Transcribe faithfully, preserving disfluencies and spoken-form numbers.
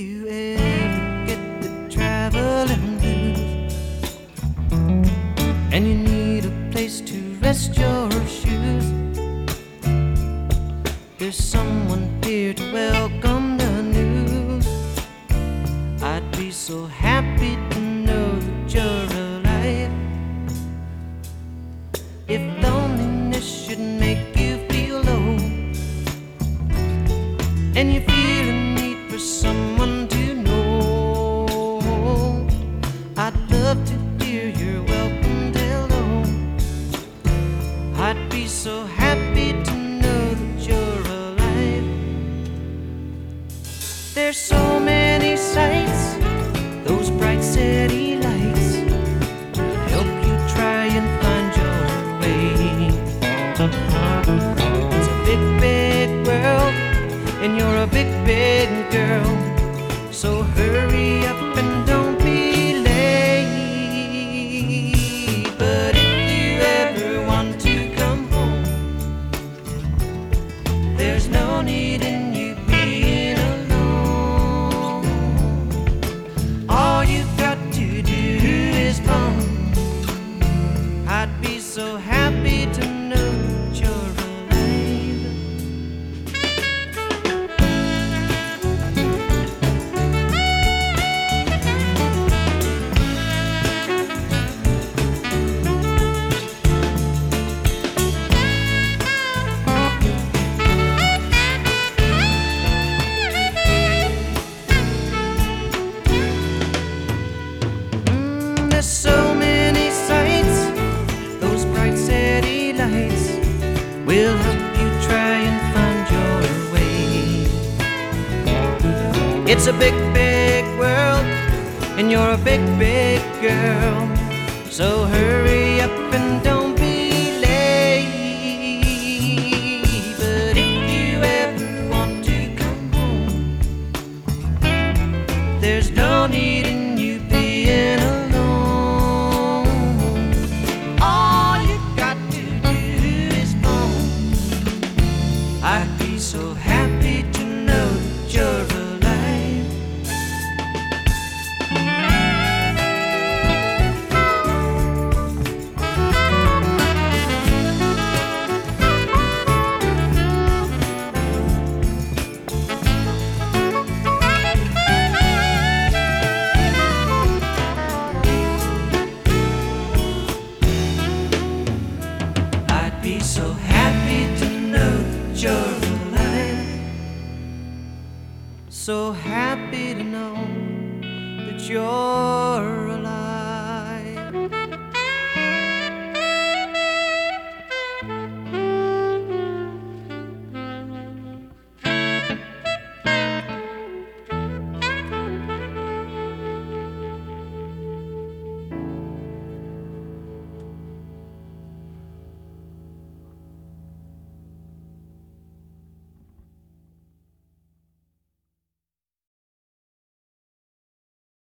you ever get the traveling blues and you need a place to rest your shoes, there's someone here to welcome the news. I'd be so happy to know that you're alive. If loneliness should make you feel low and you feel a need for someone to know, I'd love to hear your welcome hello. I'd be so happy to know that you're alive. There's so many sights, those bright city lights help you try and find your way. It's a big, big world, and you're a big, big girl, so hurry up and don't be late. But if you ever want to come home, there's no need in you being alone. All you've got to do is phone. I'd be so happy to know that you're alive. Mm, there's so many sights, those bright city lights will help you try and find your way. It's a big, big world, and you're a big, big girl, so hurry up and don't be late. But if you ever want to come home, there's no need in you being alone. All you got to do is phone. I'd be so happy to know that you're alive. I'd be so happy to know that you're alive. So happy to know that you're